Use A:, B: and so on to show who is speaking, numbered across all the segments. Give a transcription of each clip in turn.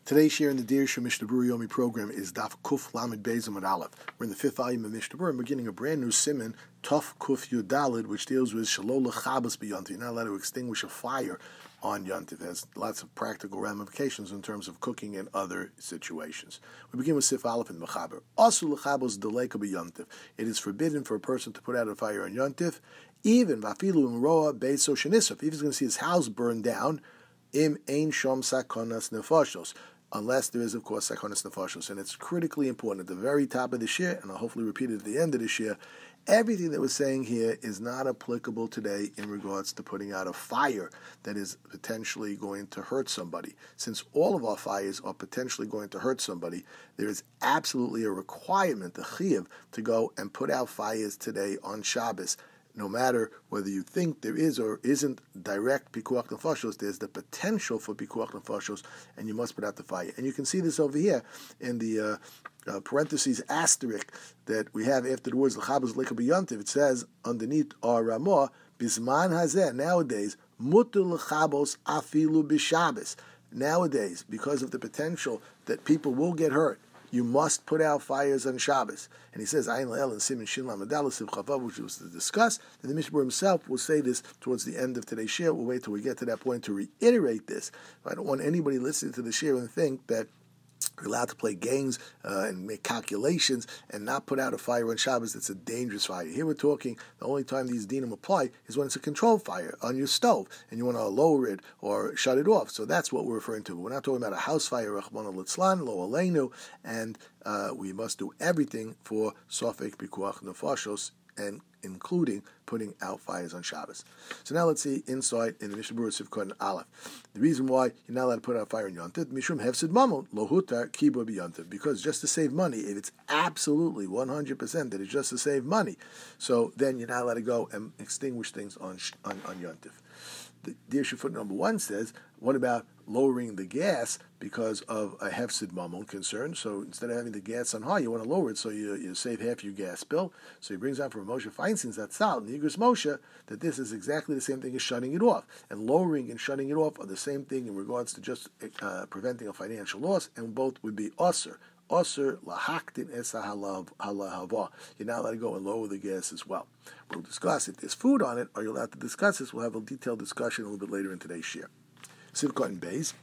A: Today's share in the Deir Mishnah Berurah Yomi program is Daf Kuf Lamed Beis Amud Aleph. We're in the 5th volume of Mishnah Berurah, beginning a brand new siman, Tuf Kuf Yud Daled, which deals with Shelo Lechabas B'Yontiv. You're not allowed to extinguish a fire on Yontiv. It has lots of practical ramifications in terms of cooking and other situations. We begin with Sif Aleph and Mechaber. Asu Lechabos Deleka B'Yontiv. It is forbidden for a person to put out a fire on Yontiv, even Vafilu Imroa Beiso Shenisaf. If he's going to see his house burned down, Im Ein Shom Sakonas Nefashos, unless there is, of course, Sakonas Nefashos. And it's critically important at the very top of the shir, and I'll hopefully repeat it at the end of the shir. Everything that we're saying here is not applicable today in regards to putting out a fire that is potentially going to hurt somebody. Since all of our fires are potentially going to hurt somebody, there is absolutely a requirement, the chiyuv, to go and put out fires today on Shabbos. No matter whether you think there is or isn't direct pikuach nefashos, there's the potential for pikuach nefashos, and you must put out the fire. And you can see this over here in the parentheses asterisk that we have after the words l'chabos leka b'yontiv. It says underneath our ramah, bisman hazeh, nowadays, mutu l'chabos afilu b'shabbos. Nowadays, because of the potential that people will get hurt, you must put out fires on Shabbos. And he says, Ayin La'el and Siman Shin Lamadal Siv Chavav, which was to discuss. And the Mishnah himself will say this towards the end of today's share. We'll wait till we get to that point to reiterate this. I don't want anybody listening to the share and think that you're allowed to play games and make calculations and not put out a fire on Shabbos that's a dangerous fire. Here we're talking, the only time these dinim apply is when it's a controlled fire on your stove and you want to lower it or shut it off. So that's what we're referring to. We're not talking about a house fire, Rachmana Litzlan, Lo Aleinu, and we must do everything for Sofek Pikuach Nefashos, and including putting out fires on Shabbos. So now let's see inside in the Mishnah Berurah Sivkot and Aleph. The reason why you're not allowed to put out fire on Yontiv, Mishum Hefsid Mamon, Lo Hutar Kibo B'Yontiv, because just to save money, if it's absolutely 100% that it's just to save money, so then you're not allowed to go and extinguish things on Yontiv. The Dirshu foot number 1 says, what about lowering the gas because of a hefsid mamon concern? So instead of having the gas on high, you want to lower it so you save half your gas bill. So he brings out from Moshe Feinstein's that Tzal, Nigris Moshe, that this is exactly the same thing as shutting it off. And lowering and shutting it off are the same thing in regards to just preventing a financial loss, and both would be usr. Osir lahaktin esa halahava. You're not allowed to go and lower the gas as well. We'll discuss if there's food on it. Are you allowed to discuss this? We'll have a detailed discussion a little bit later in today's share. Sivkot and Beis.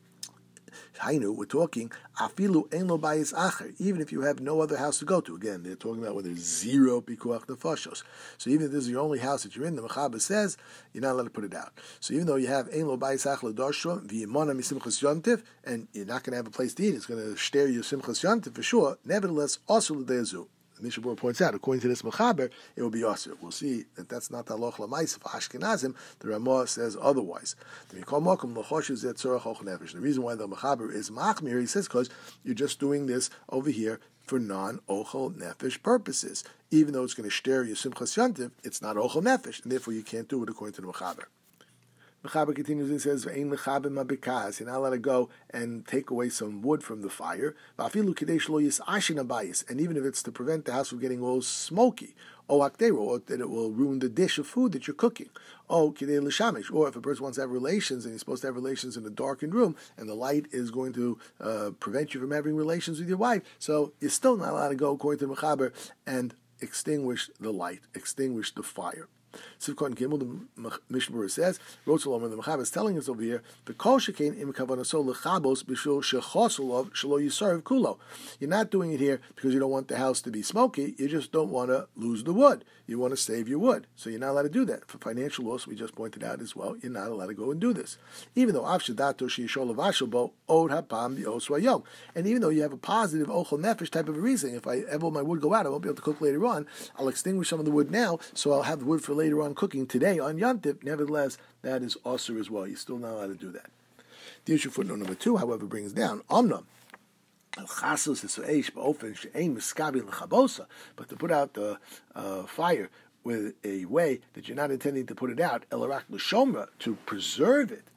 A: Hainu, we're talking afilu ein lo bayis acher. Even if you have no other house to go to, again, they're talking about when there's zero pikuach nefashos. So even if this is your only house that you're in, the Mechaber says you're not allowed to put it out. So even though you have ein lo bayis acher l'darshon v'yimona misimchas yontiv, and you're not going to have a place to eat, it's going to stare you simchas yontiv for sure. Nevertheless, also l'deyazu. Mishnah Berurah points out, according to this Mechaber, it will be Yasser. We'll see that that's not the Haloch L'Maisa for Ashkenazim. The Ramah says otherwise. The reason why the Mechaber is Machmir, he says, because you're just doing this over here for non-Ochel Nefesh purposes. Even though it's going to stare you Simchas Yontiv, it's not Ochel Nefesh, and therefore you can't do it according to the Mechaber. Mechaber continues and says, you're not allowed to go and take away some wood from the fire. And even if it's to prevent the house from getting all smoky, or that it will ruin the dish of food that you're cooking. Or if a person wants to have relations and he's supposed to have relations in a darkened room and the light is going to prevent you from having relations with your wife, so you're still not allowed to go, according to Mechaber, and extinguish the light, extinguish the fire. Sivkot Gimel, the Mishnah Berurah says, Rotzelom, and the Mechaber is telling us over here, the kol shekein im kavanaso lechabos b'shul shechosulov shelo yisarv kulo. You're not doing it here because you don't want the house to be smoky. You just don't want to lose the wood. You want to save your wood, so you're not allowed to do that. For financial loss, we just pointed out as well, you're not allowed to go and do this. Even though avshadato sheishol avashobo od hapam bi'oswayom, and even though you have a positive ochel nefesh type of a reason, if I ever my wood go out, I won't be able to cook later on. I'll extinguish some of the wood now, so I'll have the wood for later on cooking today on Yantiv. Nevertheless, that is also as well. You're still not allowed to do that. The issue footnote number 2, however, brings down Omnam. But to put out the fire with a way that you're not intending to put it out, elarak l'shomra, to preserve it,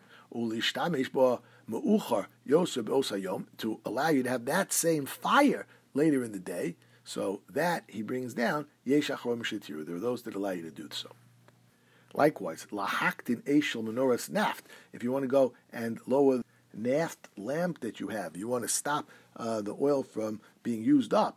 A: to allow you to have that same fire later in the day. So that he brings down, there are those that allow you to do so. Likewise, lahaktin eshel menoras naft. If you want to go and lower naft lamp that you have. You want to stop the oil from being used up.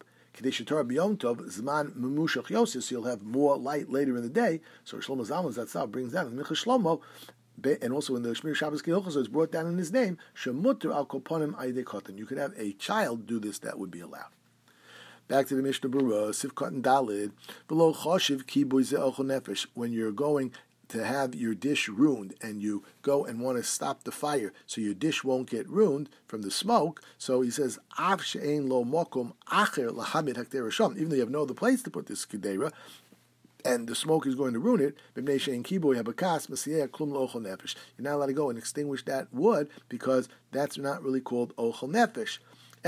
A: Zman so you'll have more light later in the day. So Shlomo Zalman Zatzal brings down in Minchas Shlomo, and also in the Shmir Shabbos Kehilchos, it's brought down in his name, Shemutter al Koponim Aydei Kotan. You could have a child do this, that would be allowed. Back to the Mishnah Berurah, Sif Kotan Dalid, V'lo Choshev Kiboy Ze Ochel Nefesh. When you're going to have your dish ruined and you go and want to stop the fire so your dish won't get ruined from the smoke, so he says, Av she'ein lo mokum acher lahamid hakdera sham. Even though you have no other place to put this kedera, and the smoke is going to ruin it, you're not allowed to go and extinguish that wood because that's not really called ochel nefesh.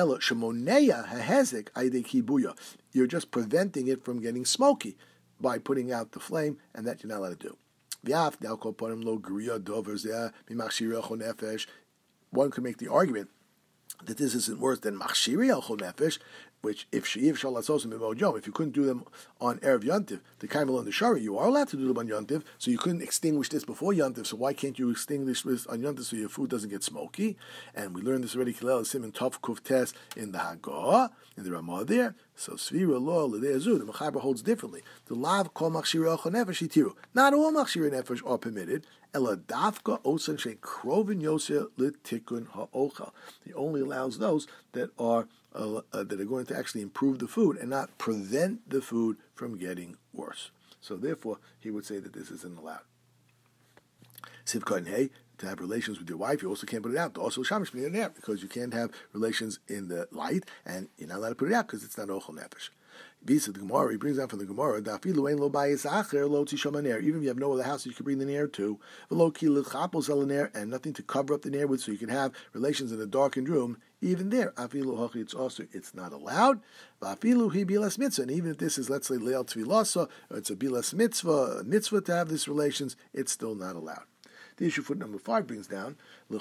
A: You're just preventing it from getting smoky by putting out the flame, and that you're not allowed to do. One could make the argument that this isn't worse than machshiri ochel nefesh, which if you couldn't do them on Erev Yontif, the Kaimel and the Shari, you are allowed to do them on Yontif, so you couldn't extinguish this before Yontif, so why can't you extinguish this on Yontif so your food doesn't get smoky? And we learned this already, Kilel Simon Tov Kuf Tes in the Hagah, in the Ramah there. So Svira Law L'De'ezu, the Mechaber holds differently. The Lav Kol Machshiri Ochel Nefesh Itiru. Not all Machshiri Nefesh are permitted. Ela Dafka Osan Shei Krovin Yoseh L'Tikun HaOchel. He only allows those that are going to actually improve the food and not prevent the food from getting worse. So therefore, he would say that this isn't allowed. Sivkot Hey, to have relations with your wife, you also can't put it out. Also, Shamish in there because you can't have relations in the light, and you're not allowed to put it out because it's not ochel nefesh. Visa the Gemara, he brings out from the Gemara, even if you have no other house you can bring the nair to, and nothing to cover up the nair with, so you can have relations in a darkened room. Even there, it's not allowed. And even if this is, let's say, leil tvilasa, or it's a bilas mitzvah, a mitzvah to have these relations, it's still not allowed. The issue foot number 5 brings down, why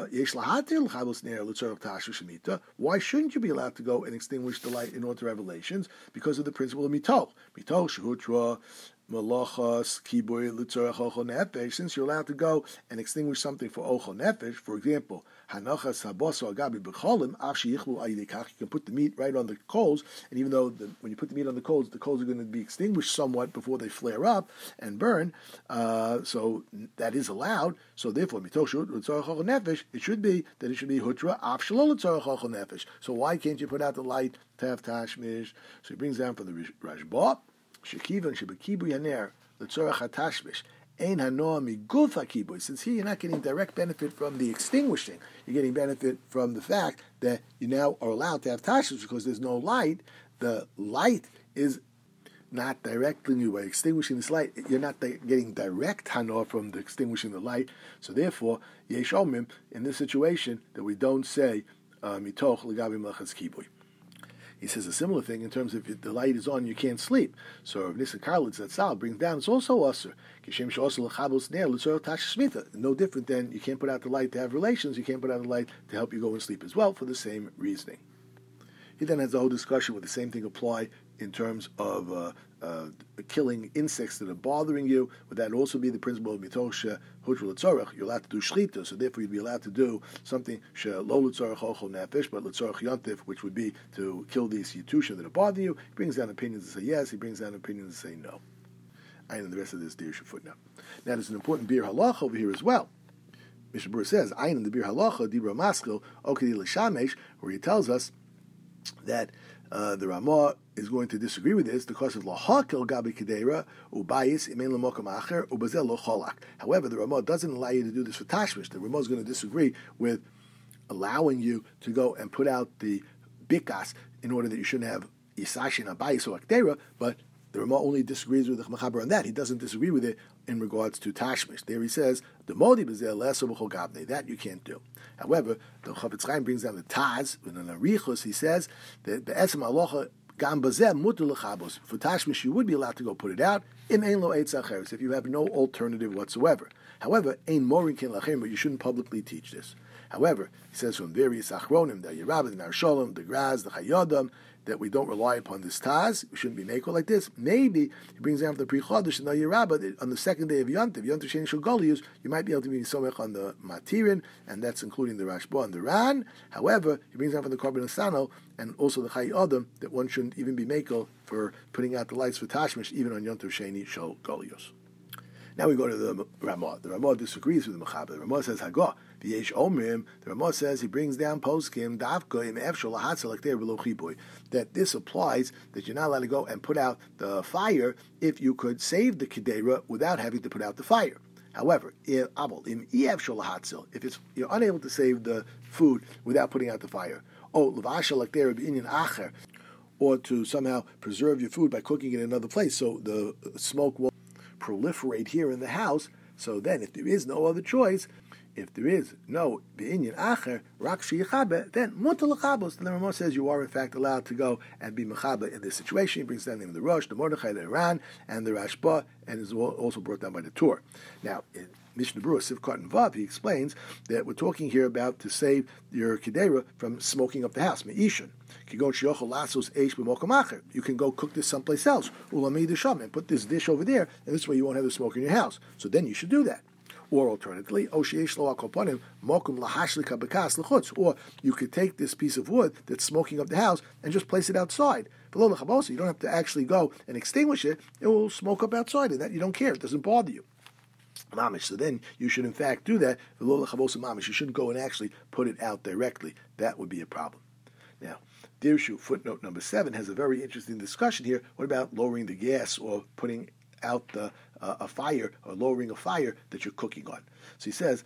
A: shouldn't you be allowed to go and extinguish the light in order to have relations? Because of the principle of mitoch. Mitoch, shehutra, malachas, kiboy, l'tzorach ochel nefesh. Since you're allowed to go and extinguish something for ochel nefesh, for example, hanachas haboso agabi b'cholim, af sheyichlu ayidekach, you can put the meat right on the coals, and even though when you put the meat on the coals are going to be extinguished somewhat before they flare up and burn, so that is allowed. So therefore, mitoch shehut l'tzorach ochel nefesh, it should be hutra af shelo l'tzorach ochel nefesh. So why can't you put out the light to have tashmish? So he brings down from the Rashba, Shekivan shebekibu yaner l'tzorach hatashmish ein hanoah miguf hakibuy. Since here you're not getting direct benefit from the extinguishing, you're getting benefit from the fact that you now are allowed to have tashmish because there's no light. The light is not directly you by extinguishing this light. You're not getting direct hanoah from the extinguishing the light. So therefore, yesh omim in this situation that we don't say mitoch legabi melachas kibuy. He says a similar thing in terms of if the light is on, you can't sleep. So Rav Nissen Karlitz that Sal brings down, it's also usher. No different than you can't put out the light to have relations, you can't put out the light to help you go and sleep as well for the same reasoning. He then has a whole discussion with the same thing apply in terms of killing insects that are bothering you. Would that also be the principle of mitosha hutra l'tzorach? You're allowed to do shchita, so therefore you'd be allowed to do something lo l'tzorach ochel nefesh, but l'tzorach yontif, which would be to kill these yitusha that are bothering you. He brings down opinions that say yes. He brings down opinions that say no. And the rest of this dear footnote. Now there's an important bir halacha over here as well. Mishnah Berurah says ayin in the bir halacha dibra maskil okedi l'shamesh, where he tells us that the Ramah is going to disagree with this because of lahakel gabi kedera ubayis imein lemokam acher ubazel lo cholak. However, the Ramah doesn't allow you to do this for tashmish. The Ramah is going to disagree with allowing you to go and put out the bikas in order that you shouldn't have isashin abayis or akdera, but the Ramah only disagrees with the Mechaber on that. He doesn't disagree with it in regards to tashmish. There he says, the modi b'zeh leser b'chol gabnei, that you can't do. However, the Chafetz Chaim brings down the Taz, in an Arichos, he says, that be'etzem halacha gam b'zeh muter l'chabos. For tashmish, you would be allowed to go put it out, im ein lo eitz acheres, if you have no alternative whatsoever. However, ein morin ken lachem, but you shouldn't publicly teach this. However, he says from various achronim, the Yerabah, the Narsholim, the Graz, the Chayodam, that we don't rely upon this Taz. We shouldn't be makel like this. Maybe he brings down the Pri Chodesh and the Yerabah that on the second day of Yontiv Sheni Shel Golius, you might be able to be somech on the Matirin, and that's including the Rashba and the Ran. However, he brings down from the Korban Asano and also the Chai Adam that one shouldn't even be makel for putting out the lights for Tashmish even on Yontiv Sheni Shel Golius. Now we go to the Ramah. The Ramah disagrees with the Mechaber. The Ramah says Hagah. V'yesh Omrim. The Ramah says he brings down poskim Davka im Efshel Lahatzel Akter V'lo Chiboy. That this applies that you're not allowed to go and put out the fire if you could save the kedera without having to put out the fire. However, if it's you're unable to save the food without putting out the fire, or to somehow preserve your food by cooking it in another place, so the smoke won't proliferate here in the house. So then, if there is no other choice, if there is no b'inyan acher rak sheyichabe, then mutar l'chabos. The Ramah says you are in fact allowed to go and be mechabe in this situation. He brings down the name of the Rosh, the Mordechai, the Iran, and the Rashba, and is also brought down by the Torah. Now, in Mishnah Berurah Sivkot and Vav, he explains that we're talking here about to save your kedera from smoking up the house. Me'ishan. You can go cook this someplace else. And put this dish over there, and this way you won't have the smoke in your house. So then you should do that. Or alternatively, or you could take this piece of wood that's smoking up the house and just place it outside. You don't have to actually go and extinguish it. It will smoke up outside, and that you don't care. It doesn't bother you. So then you should in fact do that. You shouldn't go and actually put it out directly. That would be a problem. Now, Dirshu, footnote number 7, has a very interesting discussion here. What about lowering the gas or putting out a fire or lowering a fire that you're cooking on? So he says,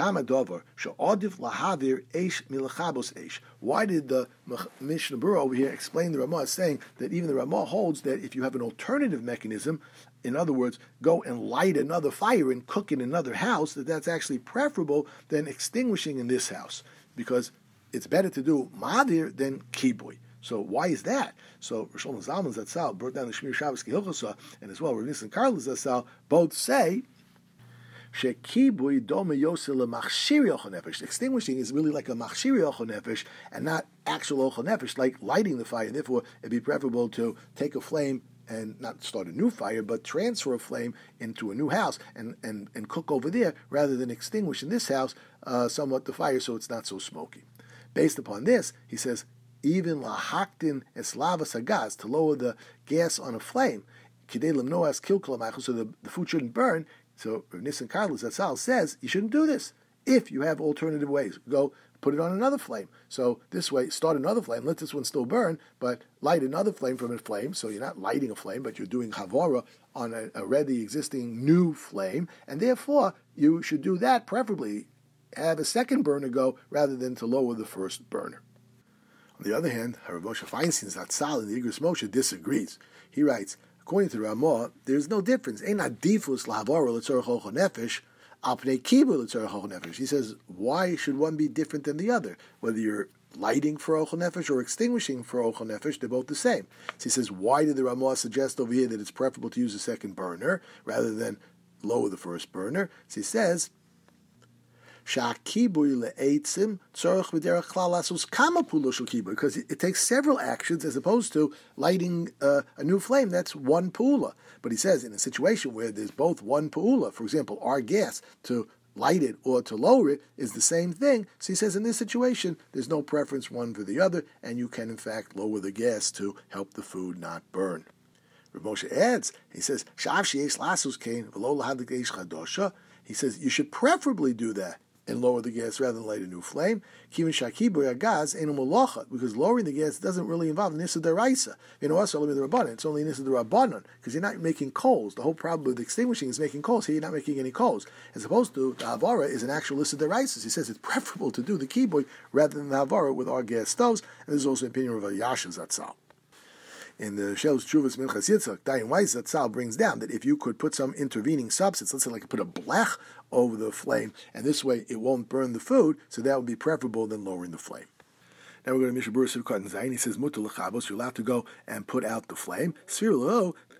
A: why did the Mishnah Berurah over here explain the Ramah, saying that even the Ramah holds that if you have an alternative mechanism, in other words, go and light another fire and cook in another house, that's actually preferable than extinguishing in this house, because it's better to do madir than kibui. So why is that? So Rosh Hashanah Zalman Zatzal brought down the Shmir Shabbos Kehilchasa, and as well Rav Nissen Karlin Zatzal both say shekibui dome yosel machshiri ochel nefesh. Extinguishing is really like a machshiri ochel nefesh and not actual ochel nefesh, like lighting the fire. And therefore, it'd be preferable to take a flame and not start a new fire, but transfer a flame into a new house and cook over there rather than extinguish in this house somewhat the fire so it's not so smoky. Based upon this, he says, even lahaktin eslava sagaz, to lower the gas on a flame, kidei lemnoas kilkolamachu, so the food shouldn't burn. So Nissen Karlin Zatzal says you shouldn't do this if you have alternative ways. Go put it on another flame. So this way, start another flame, let this one still burn, but light another flame from a flame. So you're not lighting a flame, but you're doing havara on a already existing new flame, and therefore you should do that preferably. Have a second burner go rather than to lower the first burner. On the other hand, Rav Moshe Feinstein Zatzal in the Igros Moshe disagrees. He writes, according to Ramah, there's no difference. He says, why should one be different than the other? Whether you're lighting for ochel nefesh or extinguishing for ochel nefesh, they're both the same. So he says, why did the Ramah suggest over here that it's preferable to use a second burner rather than lower the first burner? So he says, because it takes several actions as opposed to lighting a new flame. That's one pula. But he says in a situation where there's both one pula, for example, our gas to light it or to lower it is the same thing. So he says in this situation, there's no preference one for the other, and you can in fact lower the gas to help the food not burn. Rav Moshe adds, he says, he says you should preferably do that and lower the gas rather than light a new flame. Because lowering the gas doesn't really involve Nisa Deraisa. It's only Nisa Derabanan, because you're not making coals. The whole problem with extinguishing is making coals. Here you're not making any coals. As opposed to the Havara is an actual Nisa Deraisa. He says it's preferable to do the kiboy rather than the Havara with our gas stoves. And there's also an opinion of a Yashin Zatzal. In the Shel's Chuvas Minchas Yitzchak, Dayan Weiss Zatzal brings down that if you could put some intervening substance, let's say like put a blech over the flame, and this way it won't burn the food, so that would be preferable than lowering the flame. Now we're going to Mishnah Berurah Sivkot and Zayin. He says, Mutar l'chabos, you're allowed to go and put out the flame. Sfir lo,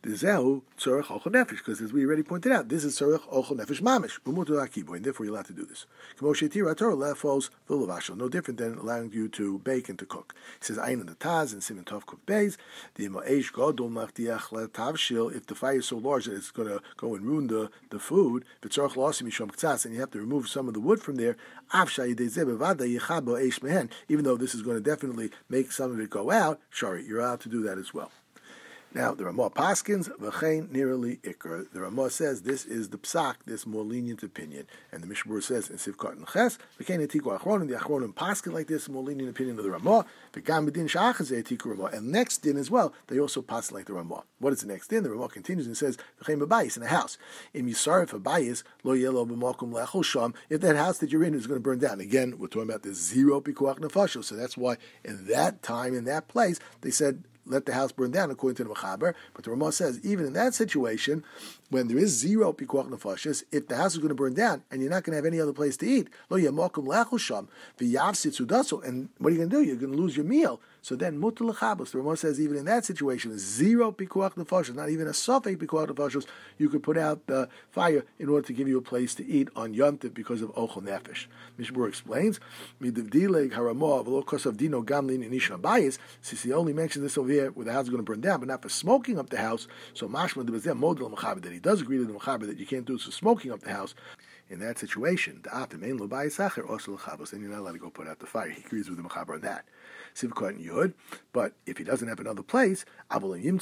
A: Dezehu tzorech ochel nefesh, because as we already pointed out, this is tzorech ochel nefesh mamish, b'mutar hakiboy, and therefore you're allowed to do this. K'mo she'tira Torah lefos v'levashel, no different than allowing you to bake and to cook. He says, Ayin the Taz and Siman Tov Kuf Beis, the Ma'esh Gadol Machdiach LeTavshil, if the fire is so large that it's going to go and ruin the food, v'tzorech la'asim misham k'tzas, and you have to remove some of the wood from there, Avsha Yidei Zeh b'vada yichab bo'esh mehen, even though this is going to definitely make some of it go out, sorry, you're allowed to do that as well. Now, the Ramah Paskins, v'chein nirali ikr. The Ramah says this is the psak, this more lenient opinion. And the Mishnah Berurah says in Sivkot and Ches, v'chein etiku achronim, the achronim paskin like this, more lenient opinion of the Ramah. V'gam b'din sha'achazeh etiku Ramah. And next din as well, they also paskin like the Ramah. What is the next din? The Ramah continues and says, v'chein b'bayis, in a house. Im yisarif b'bayis, lo yelo b'malkum le'achol sham. If that house that you're in is going to burn down. Again, we're talking about this zero pikuach nefashos. So that's why in that time, in that place, they said, let the house burn down according to the Mechaber. But the Ramah says, even in that situation, when there is zero pikuach nefashos, if the house is going to burn down and you're not going to have any other place to eat, lo yamakum le'achol sham v'yavsit sudaso, and what are you going to do? You're going to lose your meal. So then mutar lechabos. The Ramah says, even in that situation, zero pikuach nefashos, not even a safek pikuach nefashos, you could put out the fire in order to give you a place to eat on Yom Tov because of ochel nefesh. Mishnah Berurah explains, midivdileg haramah v'lo kosav dino gamlin in isha bayis, since he only mentions this over here where the house is going to burn down, but not for smoking up the house. So mashma debazeh model mechaber, that he does agree to the mechaber that you can't do this for smoking up the house. In that situation, the atem ein lo bayis acher also lechabos, then you're not allowed to go put out the fire. He agrees with the mechaber on that. Sivkot and Yud, but if he doesn't have another place, but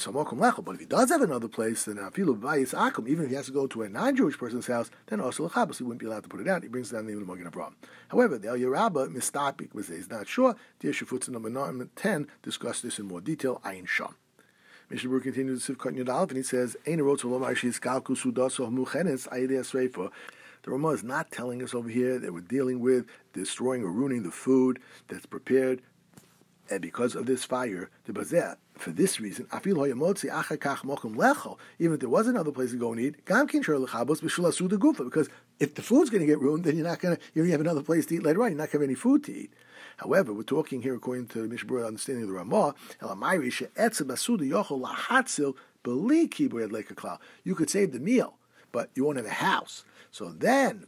A: if he does have another place, then even if he has to go to a non-Jewish person's house, then also lechabos, he wouldn't be allowed to put it out. He brings down the Magen Avraham. However, the El Yerabba mistapik because he's not sure. Dear Shafutza number 10 discuss this in more detail. Ayin Sham. Mishnah Berurah continues to Sivkot and Yud Aleph, and he says, the Ramah is not telling us over here that we're dealing with destroying or ruining the food that's prepared, and because of this fire, for this reason, even if there was another place to go and eat, because if the food's going to get ruined, then you don't have another place to eat later on. You're not going to have any food to eat. However, we're talking here according to the Mishnah Berurah understanding of the Ramah. You could save the meal, but you won't have a house. So then,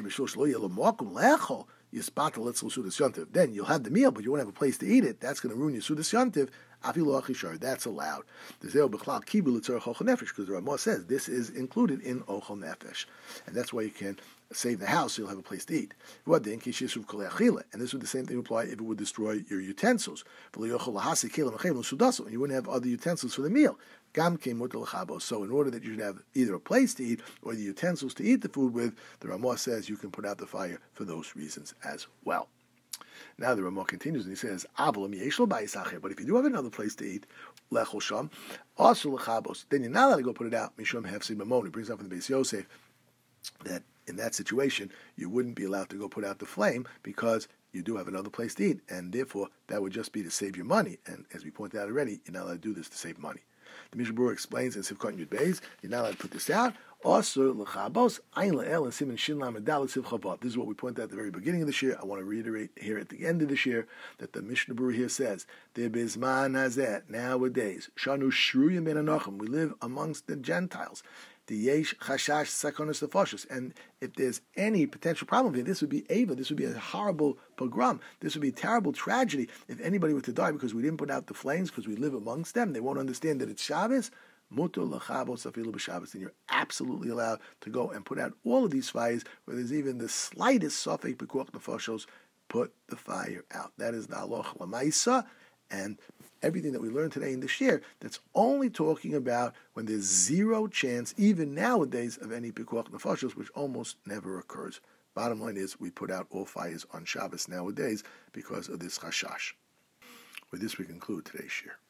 A: then you'll have the meal, but you won't have a place to eat it. That's going to ruin your Sudas Yontiv. That's allowed. Because the Ramah says this is included in Ochel Nefesh. And that's why you can save the house, so you'll have a place to eat. And this would the same thing apply if it would destroy your utensils. And you wouldn't have other utensils for the meal. So in order that you should have either a place to eat or the utensils to eat the food with, the Ramah says you can put out the fire for those reasons as well. Now the Ramah continues and he says, but if you do have another place to eat, lechol sham, also lechabos, then you're not allowed to go put it out, mishum hefsid mamon. It brings up in the Beis Yosef that in that situation, you wouldn't be allowed to go put out the flame because you do have another place to eat, and therefore that would just be to save your money. And as we pointed out already, you're not allowed to do this to save money. The Mishnah Berurah explains in Sivkot Yud Beis, you're not allowed to put this out. Also, lechabos, ayin le'el, and siman shin lam dalet siv chavot. This is what we pointed out at the very beginning of this year. I want to reiterate here at the end of this year that the Mishnah Berurah here says, "Debizman hazeh, nowadays, shanu shruyim ben anachim, we live amongst the Gentiles. The yesh chashash sakonos nefashos, and if there's any potential problem here, this would be Ava. This would be a horrible pogrom. This would be a terrible tragedy if anybody were to die because we didn't put out the flames because we live amongst them. They won't understand that it's Shabbos. Mutar lechabos afilu b'Shabbos. Then you're absolutely allowed to go and put out all of these fires where there's even the slightest safek pekuach nefashos. Put the fire out. That is the halacha l'maisa, and everything that we learned today in this year, that's only talking about when there's zero chance, even nowadays, of any pekuach nefashos, which almost never occurs. Bottom line is, we put out all fires on Shabbos nowadays because of this chashash. With this, we conclude today's shir.